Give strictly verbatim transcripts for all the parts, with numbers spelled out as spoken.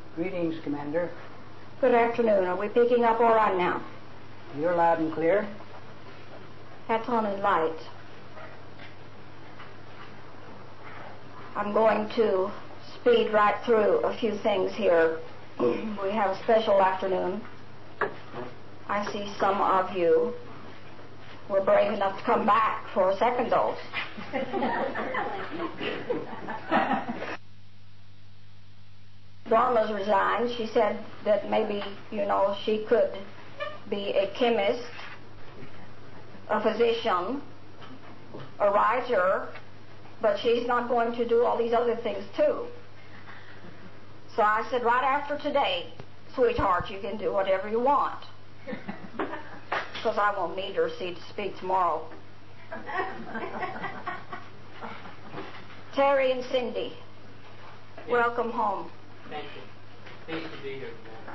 Greetings, Commander. Good afternoon. Are we picking up all right now? You're loud and clear. That's on in light. I'm going to speed right through a few things here. We have a special afternoon. I see some of you were brave enough to come back for a second dose. Dorma's resigned. She said that maybe, you know, she could be a chemist, a physician, a writer, but she's not going to do all these other things too. So I said, right after today, sweetheart, you can do whatever you want. Because I won't need her see to speak tomorrow. Terry and Cindy, yes. Welcome home. Thank you. Pleased to be here.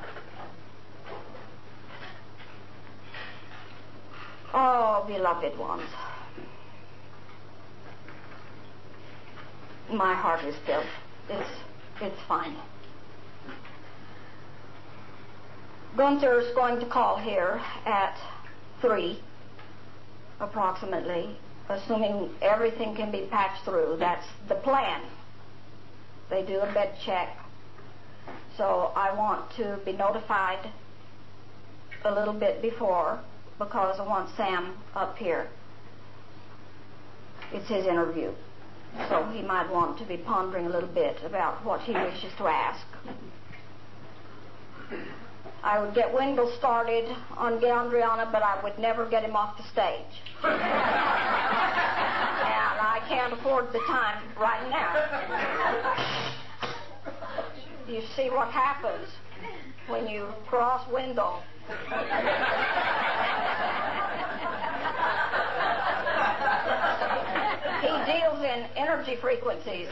Oh, beloved ones. My heart is filled. It's, it's fine. Gunther's going to call here at three, approximately, assuming everything can be patched through. That's the plan. They do a bed check. So I want to be notified a little bit before, because I want Sam up here. It's his interview. So he might want to be pondering a little bit about what he wishes to ask. I would get Wendell started on Gandriana, but I would never get him off the stage. And I can't afford the time right now. You see what happens when you cross Wendell. He deals in energy frequencies.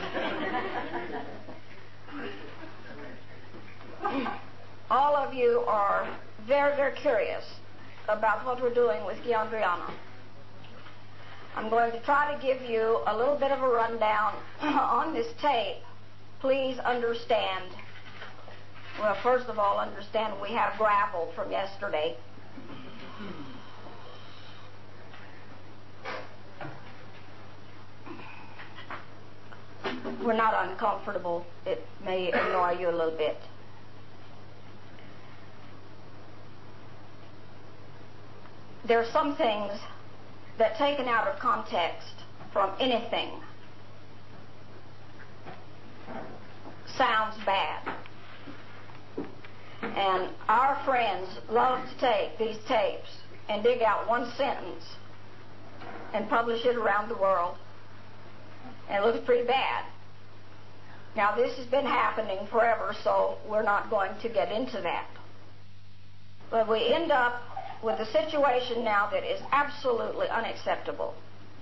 All of you are very, very curious about what we're doing with Gandriana. I'm going to try to give you a little bit of a rundown on this tape. Please understand. Well, first of all, understand we have gravel from yesterday. We're not uncomfortable. It may annoy you a little bit. There are some things that, taken out of context from anything, sounds bad. And our friends love to take these tapes and dig out one sentence and publish it around the world. And it looks pretty bad. Now, this has been happening forever, so we're not going to get into that. But we end up with a situation now that is absolutely unacceptable.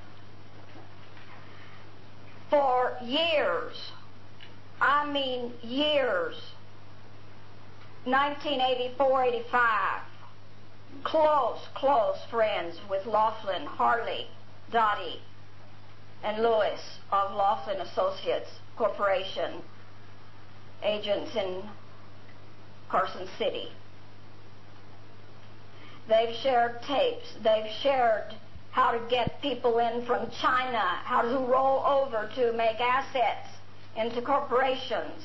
For years, I mean years, nineteen eighty-four eighty-five, close, close friends with Laughlin, Harley, Dottie, and Lewis of Laughlin Associates Corporation, agents in Carson City. They've shared tapes. They've shared how to get people in from China, how to roll over to make assets into corporations.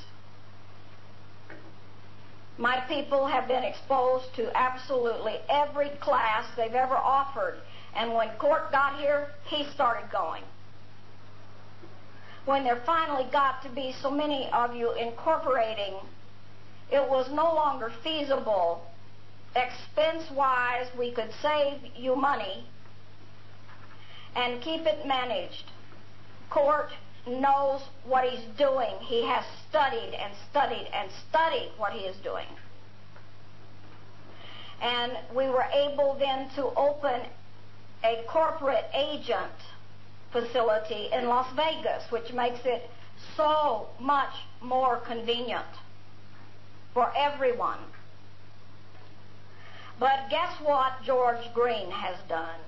My people have been exposed to absolutely every class they've ever offered. And when Court got here, he started going. When there finally got to be so many of you incorporating, it was no longer feasible. Expense-wise, we could save you money and keep it managed. Court knows what he's doing. He has studied and studied and studied what he is doing. And we were able then to open a corporate agent facility in Las Vegas, which makes it so much more convenient for everyone. But guess what George Green has done?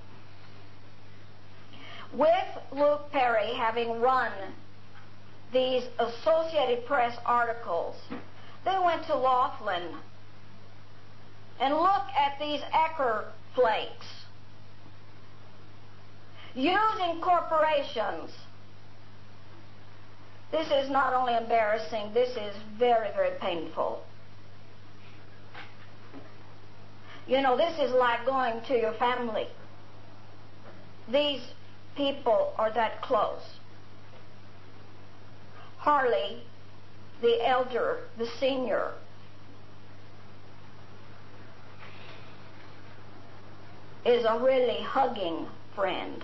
With Luke Perry having run these Associated Press articles, they went to Laughlin and look at these Ecker flakes using corporations, this is not only embarrassing, this is very, very painful. You know, this is like going to your family. These people are that close. Harley, the elder, the senior, is a really hugging friend.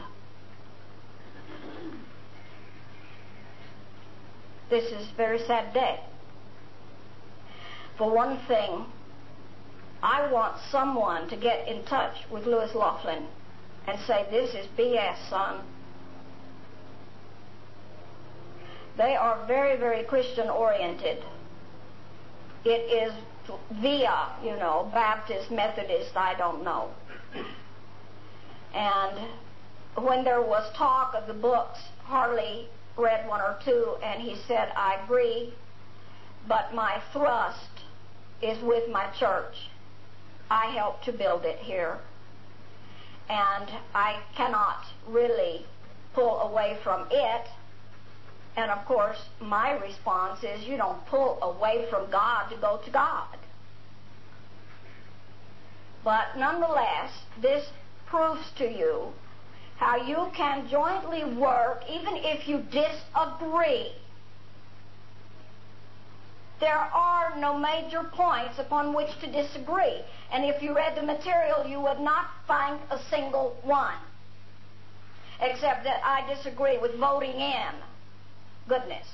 This is a very sad day. For one thing, I want someone to get in touch with Lewis Laughlin and say, this is B S, son. They are very, very Christian-oriented. It is via, you know, Baptist, Methodist, I don't know. And when there was talk of the books, Harley read one or two, and he said, I agree, but my thrust is with my church. I helped to build it here. And I cannot really pull away from it. And of course, my response is, you don't pull away from God to go to God. But nonetheless, this proves to you how you can jointly work even if you disagree. There are no major points upon which to disagree. And if you read the material, you would not find a single one. Except that I disagree with voting in. Goodness.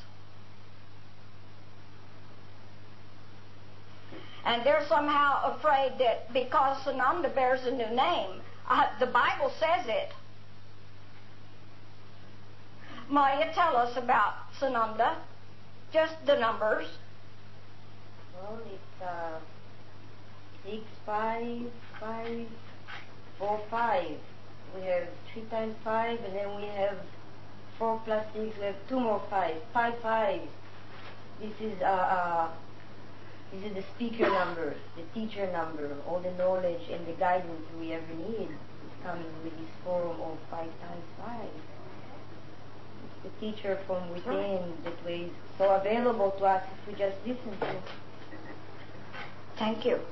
And they're somehow afraid that because Sananda bears a new name, uh, the Bible says it. Maya, tell us about Sananda. Just the numbers. Well, it's uh, six, five, five, four, five. We have three times five, and then we have four plus six. We have two more five. Five fives. This is uh, uh, this is the speaker number, the teacher number. All the knowledge and the guidance we ever need is coming with this form of five times five. It's the teacher from within that way is so available to us if we just listen to it. Thank you.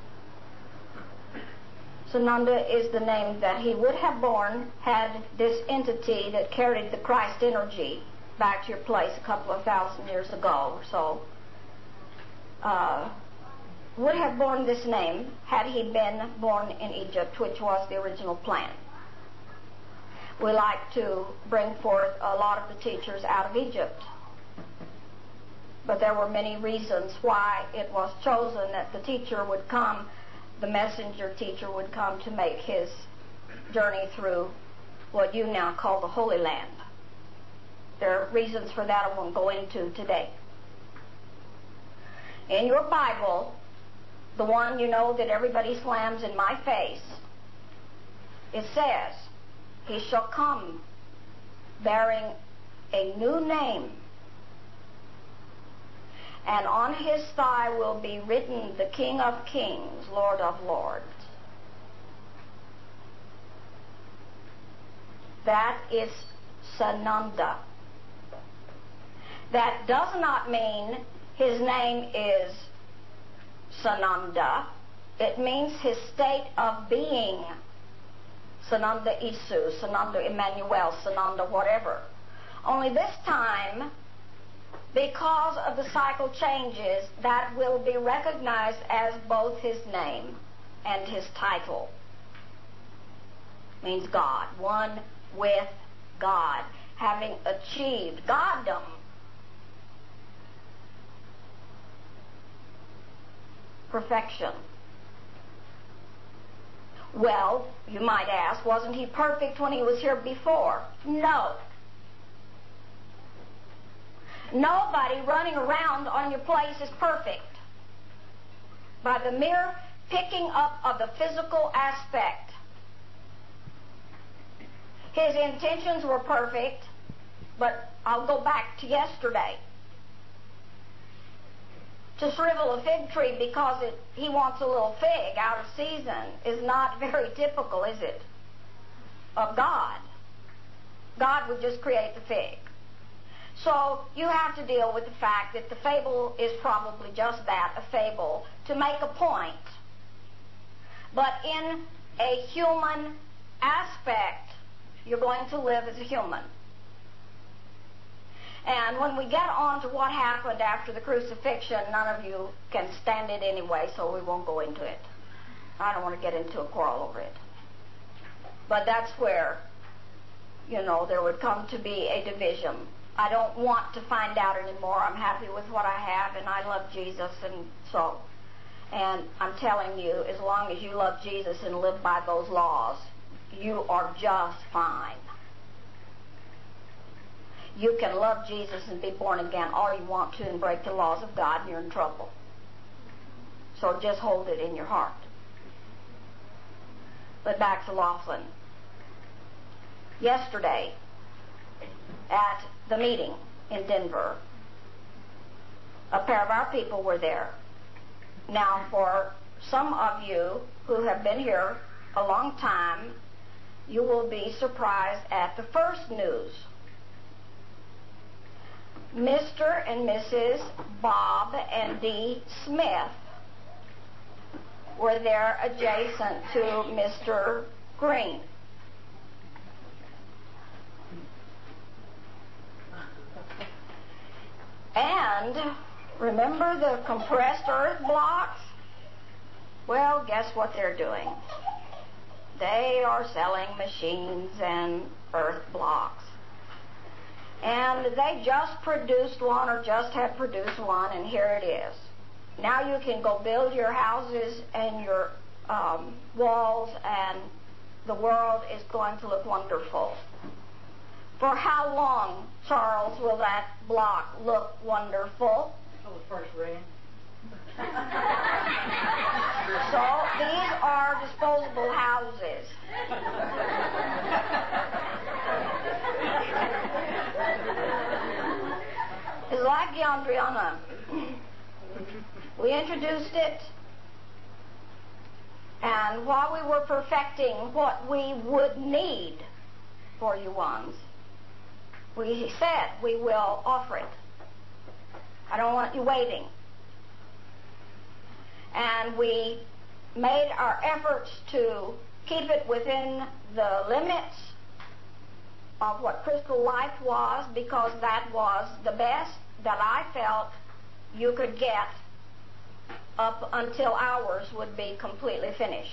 Sananda is the name that he would have borne had this entity that carried the Christ energy back to your place a couple of thousand years ago or so, uh, would have borne this name had he been born in Egypt, which was the original plan. We like to bring forth a lot of the teachers out of Egypt. But there were many reasons why it was chosen that the teacher would come, the messenger teacher would come to make his journey through what you now call the Holy Land. There are reasons for that I won't go into today. In your Bible, the one you know that everybody slams in my face, it says, he shall come bearing a new name, and on his thigh will be written the King of Kings, Lord of Lords. That is Sananda. That does not mean his name is Sananda. It means his state of being. Sananda Isu, Sananda Emmanuel, Sananda whatever. Only this time, because of the cycle changes, that will be recognized as both his name and his title. Means God, one with God, having achieved Goddom. Perfection. Well, you might ask, wasn't he perfect when he was here before? No. Nobody running around on your place is perfect. By the mere picking up of the physical aspect. His intentions were perfect, but I'll go back to yesterday. to shrivel a fig tree because it, he wants a little fig out of season is not very typical, is it, of God. God would just create the fig. So you have to deal with the fact that the fable is probably just that, a fable, to make a point. But in a human aspect, you're going to live as a human. And when we get on to what happened after the crucifixion, none of you can stand it anyway, so we won't go into it. I don't want to get into a quarrel over it. But that's where, you know, there would come to be a division. I don't want to find out anymore. I'm happy with what I have, and I love Jesus, and so. And I'm telling you, as long as you love Jesus and live by those laws, you are just fine. You can love Jesus and be born again all you want to and break the laws of God, and you're in trouble. So just hold it in your heart. But back to Laughlin. Yesterday, at the meeting in Denver, a pair of our people were there. Now, for some of you who have been here a long time, you will be surprised at the first news. Mister and Missus Bob and Dee Smith were there adjacent to Mister Green. And remember the compressed earth blocks? Well, guess what they're doing? They are selling machines and earth blocks. And they just produced one or just have produced one, and here it is. Now you can go build your houses and your um, walls, and the world is going to look wonderful. For how long, Charles, will that block look wonderful? Oh, the first rain. So these are disposable houses. It's like Yandriana. We introduced it, and while we were perfecting what we would need for you ones, we said we will offer it. I don't want you waiting. And we made our efforts to keep it within the limits of what Crystal Life was, because that was the best that I felt you could get up until ours would be completely finished.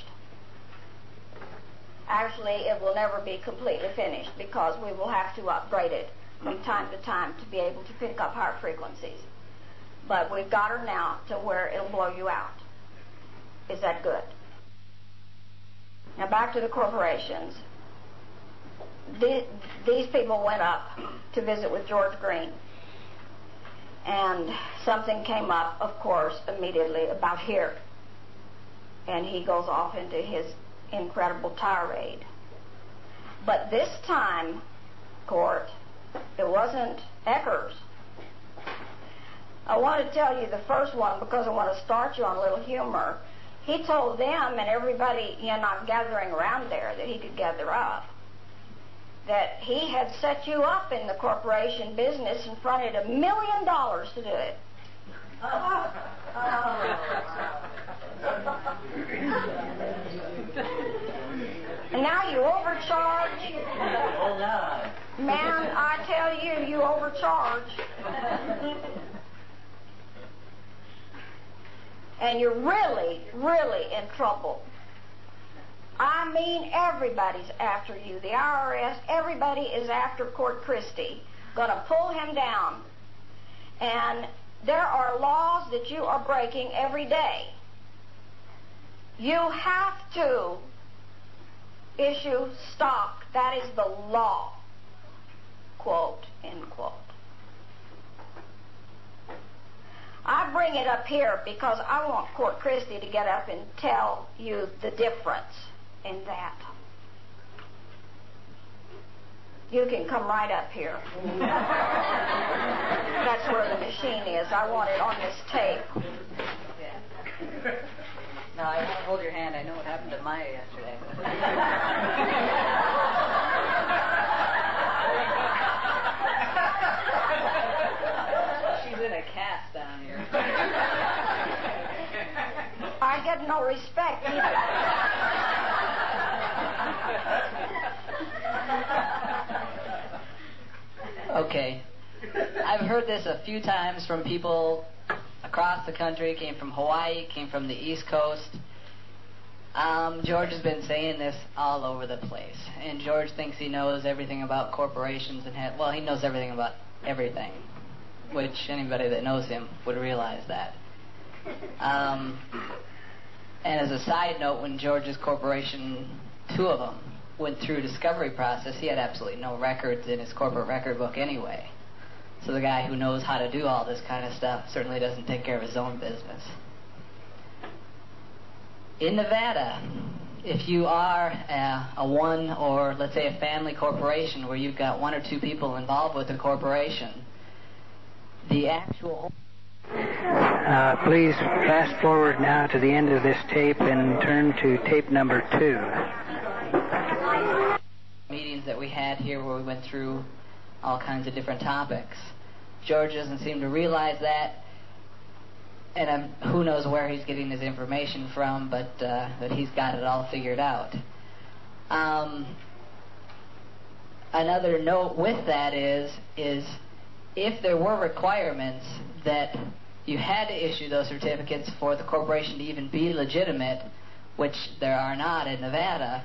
Actually, it will never be completely finished because we will have to upgrade it from time to time to be able to pick up higher frequencies. But we've got her now to where it'll blow you out. Is that good? Now back to the corporations. The, these people went up to visit with George Green. And something came up, of course, immediately about here. And he goes off into his incredible tirade. But this time, Court, it wasn't Eckers. I want to tell you the first one because I want to start you on a little humor. He told them and everybody, you know, gathering around there that he could gather up, that he had set you up in the corporation business and fronted a million dollars to do it. And now you overcharge. Man, I tell you, you overcharge. And you're really, really in trouble. I mean, everybody's after you. The I R S, everybody is after Court Christie. Going to pull him down. And there are laws that you are breaking every day. You have to issue stock. That is the law. Quote, end quote. I bring it up here because I want Court Christie to get up and tell you the difference in that. you can come right up here. That's where the machine is. I want it on this tape. No, I won't hold your hand. I know what happened to Maya yesterday. She's in a cast down here. I get no respect either. Okay. I've heard this a few times from people across the country. It came from Hawaii, came from the East Coast. Um, George has been saying this all over the place. And George thinks he knows everything about corporations and ha- well, he knows everything about everything, which anybody that knows him would realize that. Um, and as a side note, when George's corporation, two of them, went through discovery process, he had absolutely no records in his corporate record book anyway. So the guy who knows how to do all this kind of stuff certainly doesn't take care of his own business. In Nevada, if you are a, a one or let's say a family corporation where you've got one or two people involved with the corporation, the actual... Uh, please fast forward now to the end of this tape and turn to tape number two. Meetings that we had here where we went through all kinds of different topics. George doesn't seem to realize that, and um, who knows where he's getting his information from, but uh, that he's got it all figured out. Um, another note with that is, is if there were requirements that you had to issue those certificates for the corporation to even be legitimate, which there are not in Nevada,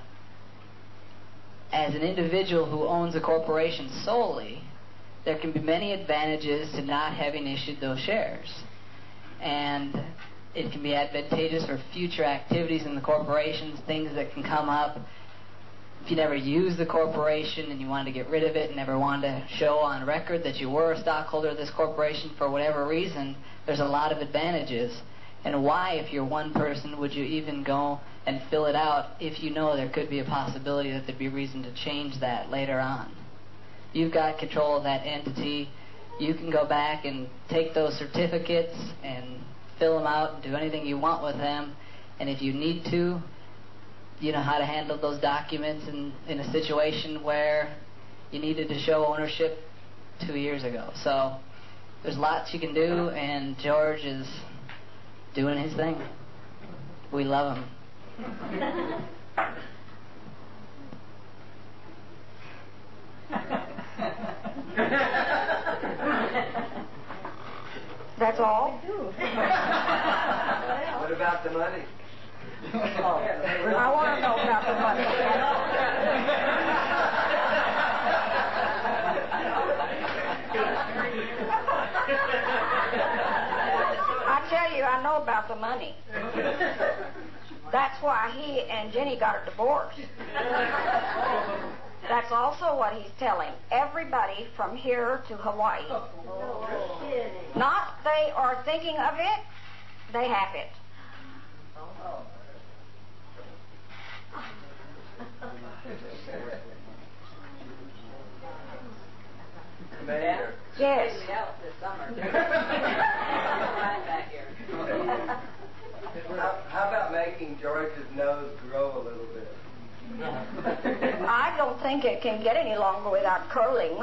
as an individual who owns a corporation solely, there can be many advantages to not having issued those shares. And it can be advantageous for future activities in the corporations, things that can come up. If you never used the corporation and you wanted to get rid of it and never wanted to show on record that you were a stockholder of this corporation for whatever reason, there's a lot of advantages. And why, if you're one person, would you even go and fill it out if you know there could be a possibility that there'd be reason to change that later on? You've got control of that entity. You can go back and take those certificates and fill them out and do anything you want with them. And if you need to, you know how to handle those documents in, in a situation where you needed to show ownership two years ago. So there's lots you can do, and George is doing his thing. We love him. That's all? What about the money? Oh, I want to know about the money. I tell you, I know about the money. That's why he and Jenny got a divorce. That's also what he's telling everybody from here to Hawaii. Not they are thinking of it, they have it. Commander. Yes. This summer. Back here. How, how about making George's nose grow a little bit? I don't think it can get any longer without curling.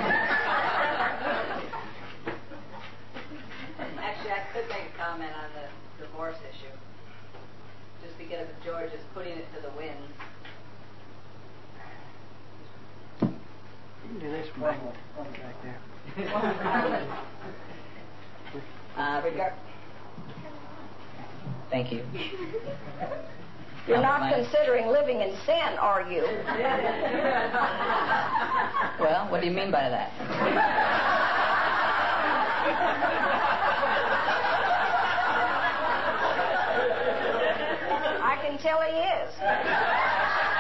Actually, I could make a comment on the divorce issue. Just because George is putting it to the wind. You can do this one back, back there. uh, regard- Thank you. You're not considering living in sin, are you? Well, what do you mean by that? I can tell he is.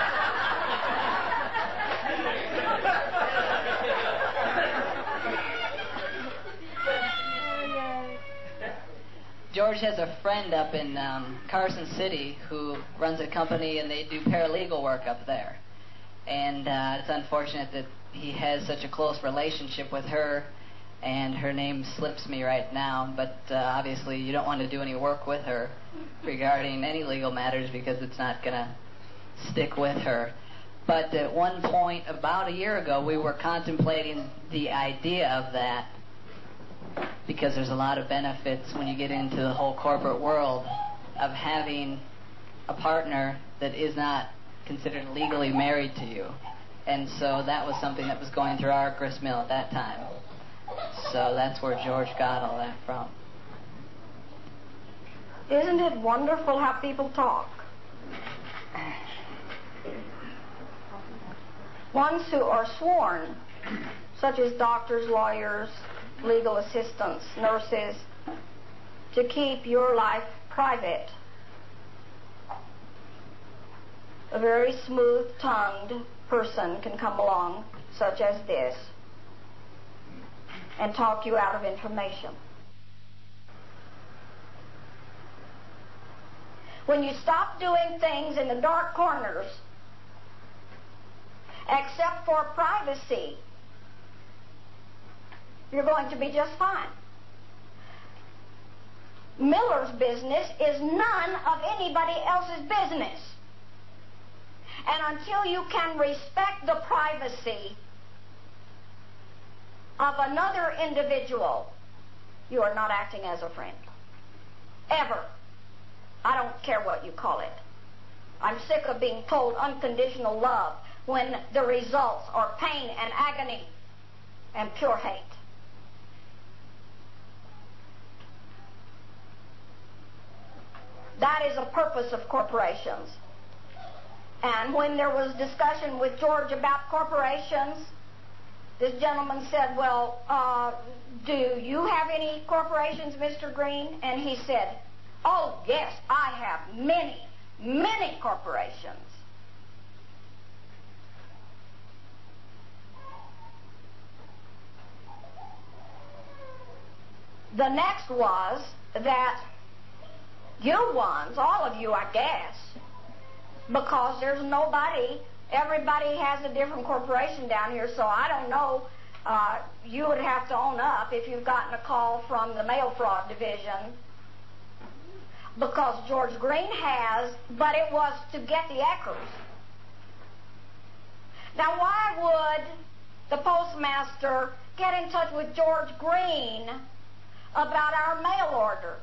George has a friend up in um, Carson City who runs a company, and they do paralegal work up there. And uh, it's unfortunate that he has such a close relationship with her, and her name slips me right now, but uh, obviously you don't want to do any work with her regarding any legal matters because it's not going to stick with her. But at one point, about a year ago, we were contemplating the idea of that, because there's a lot of benefits when you get into the whole corporate world of having a partner that is not considered legally married to you. And so that was something that was going through our grist mill at that time. So that's where George got all that from. Isn't it wonderful how people talk? Ones who are sworn, such as doctors, lawyers, legal assistants, nurses, to keep your life private. A very smooth-tongued person can come along, such as this, and talk you out of information. When you stop doing things in the dark corners, except for privacy, you're going to be just fine. Miller's business is none of anybody else's business. And until you can respect the privacy of another individual, you are not acting as a friend. Ever. I don't care what you call it. I'm sick of being told unconditional love when the results are pain and agony and pure hate. That is a purpose of corporations. And when there was discussion with George about corporations, this gentleman said, well, uh, do you have any corporations, Mister Green? And he said, oh, yes, I have many, many corporations. The next was that you ones, all of you, I guess, because there's nobody, everybody has a different corporation down here, so I don't know, uh, you would have to own up if you've gotten a call from the mail fraud division, because George Green has, but it was to get the Eckers. Now, why would the postmaster get in touch with George Green about our mail order?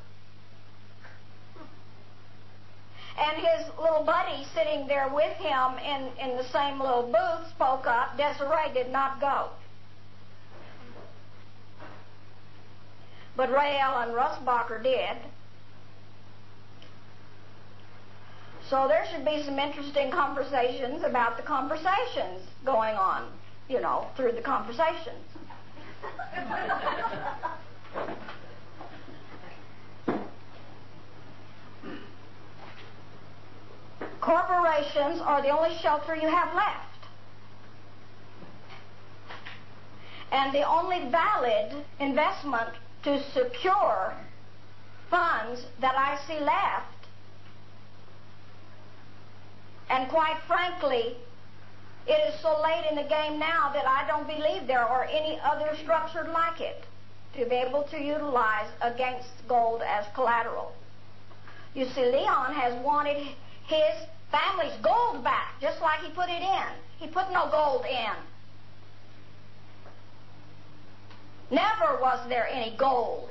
And his little buddy sitting there with him in, in the same little booth spoke up. Desiree did not go. But Ray Allen Russbacher did. So there should be some interesting conversations about the conversations going on, you know, through the conversations. Corporations are the only shelter you have left. And the only valid investment to secure funds that I see left. And quite frankly, it is so late in the game now that I don't believe there are any other structured like it to be able to utilize against gold as collateral. You see, Leon has wanted his family's gold back, just like he put it in. He put no gold in. Never was there any gold.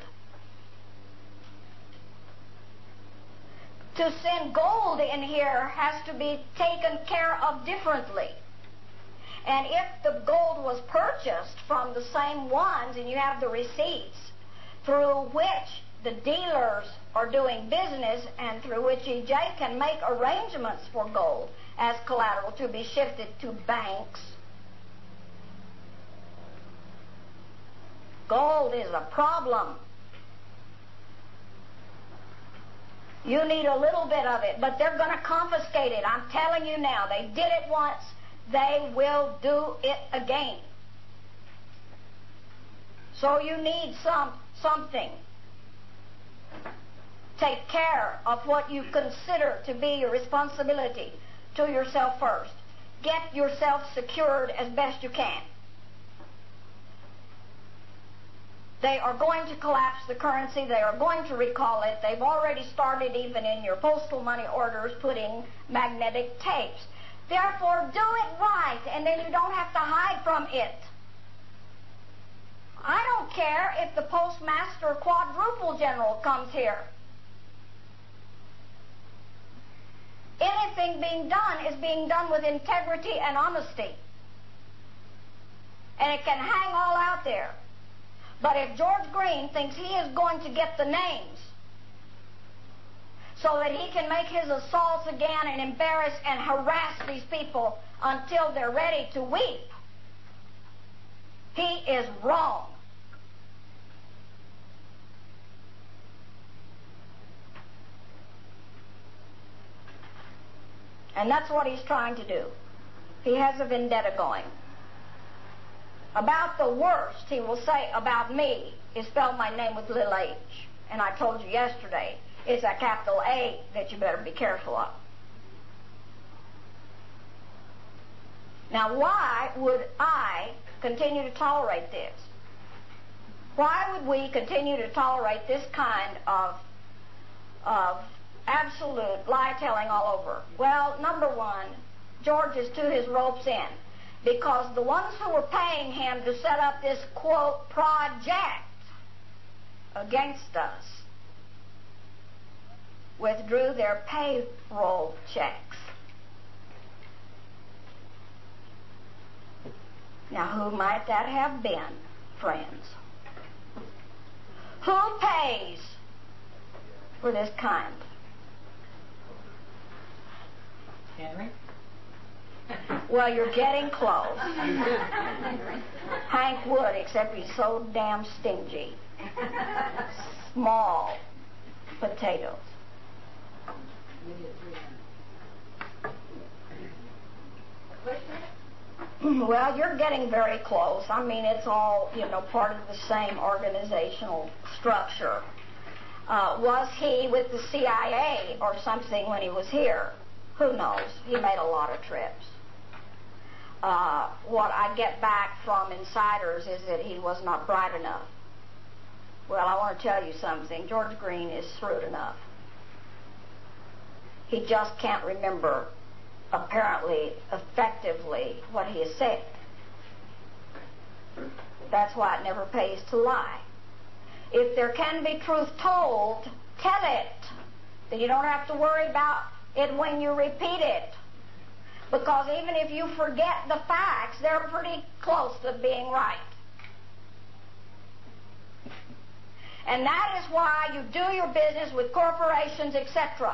To send gold in here has to be taken care of differently. And if the gold was purchased from the same ones, and you have the receipts through which the dealers are doing business and through which E J can make arrangements for gold as collateral to be shifted to banks. Gold is a problem. You need a little bit of it, but they're going to confiscate it. I'm telling you now, they did it once, they will do it again. So you need some something. Take care of what you consider to be your responsibility to yourself first. get yourself secured as best you can. They are going to collapse the currency. They are going to recall it. They've already started, even in your postal money orders, putting magnetic tapes. Therefore, do it right, and then you don't have to hide from it. I don't care if the postmaster quadruple general comes here. Anything being done is being done with integrity and honesty. And it can hang all out there. But if George Green thinks he is going to get the names so that he can make his assaults again and embarrass and harass these people until they're ready to weep, he is wrong. And that's what he's trying to do. He has a vendetta going. About the worst he will say about me is spell my name with little h. And I told you yesterday, it's a capital A that you better be careful of. Now, why would I continue to tolerate this? Why would we continue to tolerate this kind of, of absolute lie-telling all over? Well, number one, George is to his ropes end. Because the ones who were paying him to set up this, quote, project against us withdrew their payroll checks. Now, who might that have been, friends? Who pays for this kind? Henry? Well, you're getting close. Hank Wood, except he's so damn stingy. Small potatoes. Well, you're getting very close. I mean, it's all, you know, part of the same organizational structure. Uh, was he with the C I A or something when he was here? Who knows? He made a lot of trips. Uh, what I get back from insiders is that he was not bright enough. Well, I want to tell you something. George Green is shrewd enough. He just can't remember, apparently, effectively, what he has said. That's why it never pays to lie. If there can be truth told, tell it. Then you don't have to worry about it when you repeat it. Because even if you forget the facts, they're pretty close to being right. And that is why you do your business with corporations, et cetera.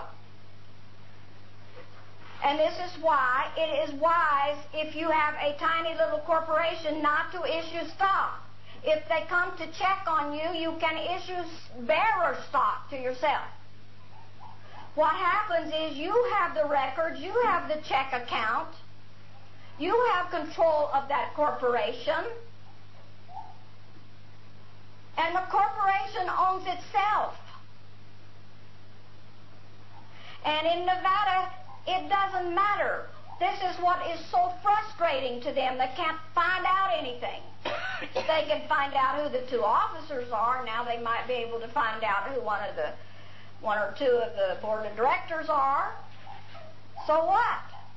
And this is why it is wise, if you have a tiny little corporation, not to issue stock. If they come to check on you, you can issue bearer stock to yourself. What happens is you have the records, you have the check account, you have control of that corporation, and the corporation owns itself. And in Nevada, it doesn't matter. This is what is so frustrating to them. They can't find out anything. They can find out who the two officers are. Now they might be able to find out who one of the one or two of the board of directors are. So what?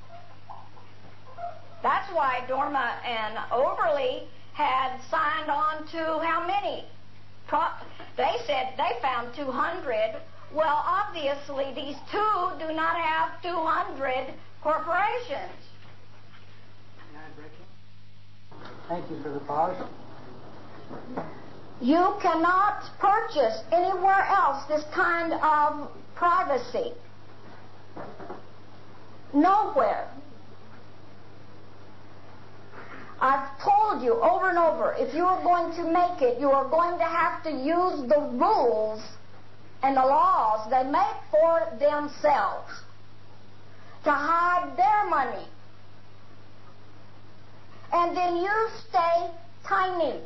That's why Dorma and Overly had signed on to how many? Pro- they said they found two hundred. Well, obviously, these two do not have two hundred corporations. Thank you for the pause. You cannot purchase anywhere else this kind of privacy. Nowhere. I've told you over and over, if you are going to make it, you are going to have to use the rules and the laws they make for themselves to hide their money. And then you stay tiny.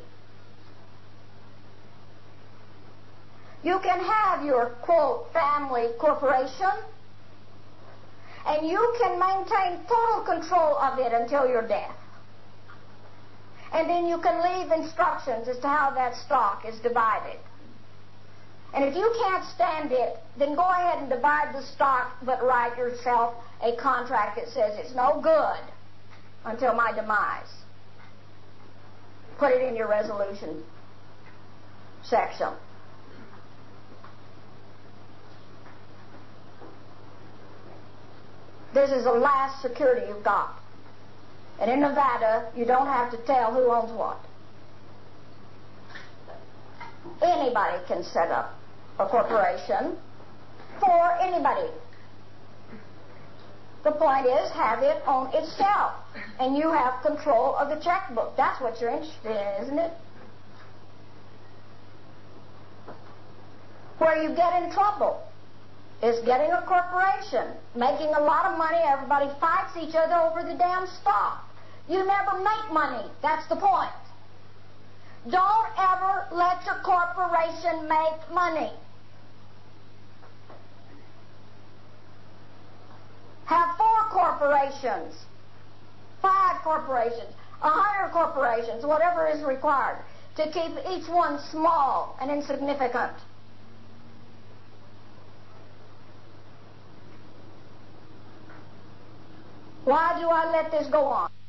You can have your, quote, family corporation, And you can maintain total control of it until your death. And then you can leave instructions as to how that stock is divided. And if you can't stand it, then go ahead and divide the stock, but write yourself a contract that says it's no good until my demise. Put it in your resolution section. This is the last security you've got. And in Nevada, you don't have to tell who owns what. Anybody can set up a corporation for anybody. The point is, have it on itself. And you have control of the checkbook. That's what you're interested in, isn't it? Where you get in trouble is getting a corporation, making a lot of money. Everybody fights each other over the damn stock. You never make money. That's the point. Don't ever let your corporation make money. Have four corporations, five corporations, a hundred corporations, whatever is required, to keep each one small and insignificant. Why do I let this go on?